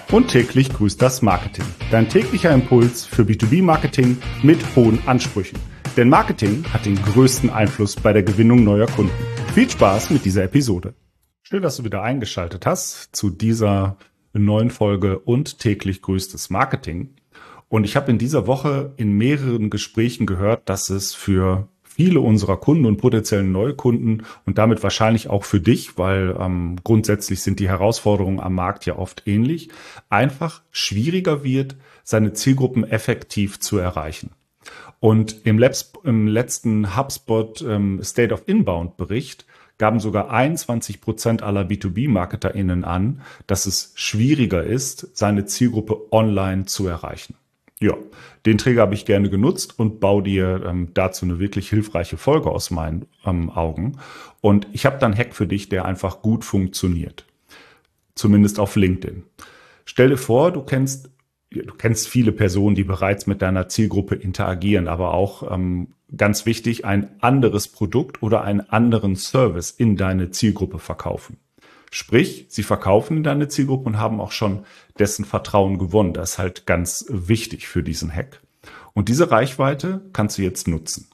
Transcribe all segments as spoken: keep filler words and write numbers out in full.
Und täglich grüßt das Marketing. Dein täglicher Impuls für B zwei B-Marketing mit hohen Ansprüchen. Denn Marketing hat den größten Einfluss bei der Gewinnung neuer Kunden. Viel Spaß mit dieser Episode. Schön, dass du wieder eingeschaltet hast zu dieser neuen Folge und täglich grüßt das Marketing. Und ich habe in dieser Woche in mehreren Gesprächen gehört, dass es für viele unserer Kunden und potenziellen Neukunden und damit wahrscheinlich auch für dich, weil ähm, grundsätzlich sind die Herausforderungen am Markt ja oft ähnlich, einfach schwieriger wird, seine Zielgruppen effektiv zu erreichen. Und im, Labs, im letzten HubSpot ähm, State of Inbound Bericht gaben sogar einundzwanzig Prozent aller B zwei B-MarketerInnen an, dass es schwieriger ist, seine Zielgruppe online zu erreichen. Ja, den Träger habe ich gerne genutzt und baue dir ähm, dazu eine wirklich hilfreiche Folge aus meinen ähm, Augen. Und ich habe dann einen Hack für dich, der einfach gut funktioniert. Zumindest auf LinkedIn. Stell dir vor, du kennst, du kennst viele Personen, die bereits mit deiner Zielgruppe interagieren, aber auch ähm, ganz wichtig, ein anderes Produkt oder einen anderen Service in deine Zielgruppe verkaufen. Sprich, sie verkaufen in deine Zielgruppe und haben auch schon dessen Vertrauen gewonnen. Das ist halt ganz wichtig für diesen Hack. Und diese Reichweite kannst du jetzt nutzen.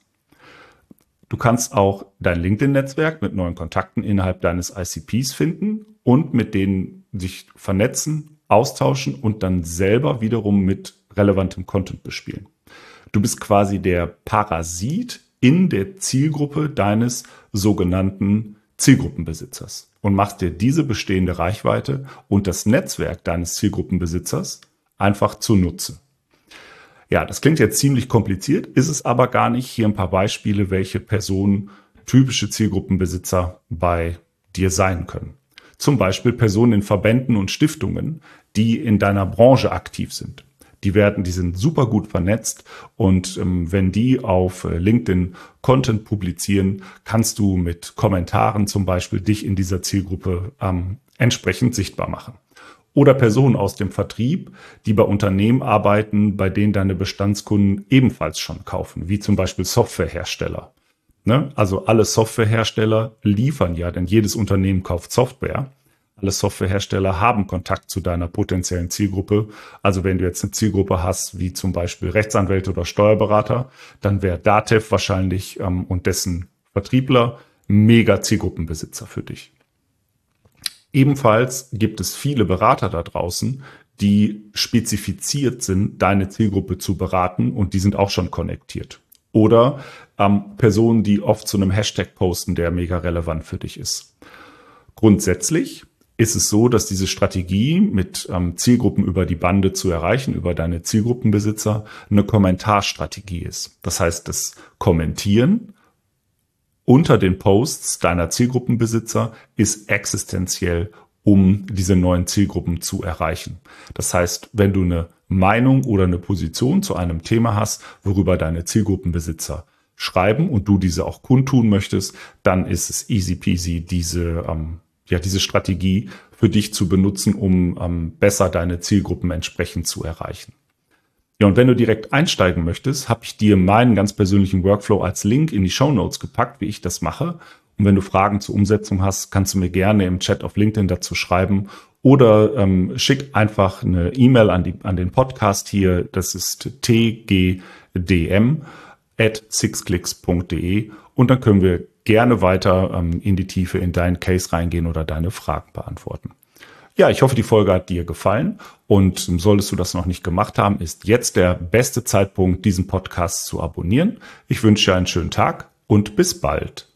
Du kannst auch dein LinkedIn-Netzwerk mit neuen Kontakten innerhalb deines I C Ps finden und mit denen sich vernetzen, austauschen und dann selber wiederum mit relevantem Content bespielen. Du bist quasi der Parasit in der Zielgruppe deines sogenannten Zielgruppenbesitzers und machst dir diese bestehende Reichweite und das Netzwerk deines Zielgruppenbesitzers einfach zunutze. Ja, das klingt jetzt ziemlich kompliziert, ist es aber gar nicht. Hier ein paar Beispiele, welche Personen typische Zielgruppenbesitzer bei dir sein können. Zum Beispiel Personen in Verbänden und Stiftungen, die in deiner Branche aktiv sind. Die werden, die sind super gut vernetzt und ähm, wenn die auf äh, LinkedIn Content publizieren, kannst du mit Kommentaren zum Beispiel dich in dieser Zielgruppe ähm, entsprechend sichtbar machen. Oder Personen aus dem Vertrieb, die bei Unternehmen arbeiten, bei denen deine Bestandskunden ebenfalls schon kaufen, wie zum Beispiel Softwarehersteller. Ne? Also alle Softwarehersteller liefern ja, denn jedes Unternehmen kauft Software. Alle Softwarehersteller haben Kontakt zu deiner potenziellen Zielgruppe. Also wenn du jetzt eine Zielgruppe hast, wie zum Beispiel Rechtsanwälte oder Steuerberater, dann wäre Datev wahrscheinlich ähm, und dessen Vertriebler mega Zielgruppenbesitzer für dich. Ebenfalls gibt es viele Berater da draußen, die spezifiziert sind, deine Zielgruppe zu beraten und die sind auch schon konnektiert. Oder ähm, Personen, die oft zu einem Hashtag posten, der mega relevant für dich ist. Grundsätzlich ist es so, dass diese Strategie mit ähm, Zielgruppen über die Bande zu erreichen, über deine Zielgruppenbesitzer, eine Kommentarstrategie ist. Das heißt, das Kommentieren unter den Posts deiner Zielgruppenbesitzer ist existenziell, um diese neuen Zielgruppen zu erreichen. Das heißt, wenn du eine Meinung oder eine Position zu einem Thema hast, worüber deine Zielgruppenbesitzer schreiben und du diese auch kundtun möchtest, dann ist es easy peasy, diese ähm, ja, diese Strategie für dich zu benutzen, um ähm, besser deine Zielgruppen entsprechend zu erreichen. Ja, und wenn du direkt einsteigen möchtest, habe ich dir meinen ganz persönlichen Workflow als Link in die Shownotes gepackt, wie ich das mache. Und wenn du Fragen zur Umsetzung hast, kannst du mir gerne im Chat auf LinkedIn dazu schreiben oder ähm, schick einfach eine E-Mail an, die, an den Podcast hier. Das ist t g d m at sixclicks punkt de und dann können wir gerne weiter ähm, in die Tiefe in deinen Case reingehen oder deine Fragen beantworten. Ja, ich hoffe, die Folge hat dir gefallen und solltest du das noch nicht gemacht haben, ist jetzt der beste Zeitpunkt, diesen Podcast zu abonnieren. Ich wünsche dir einen schönen Tag und bis bald.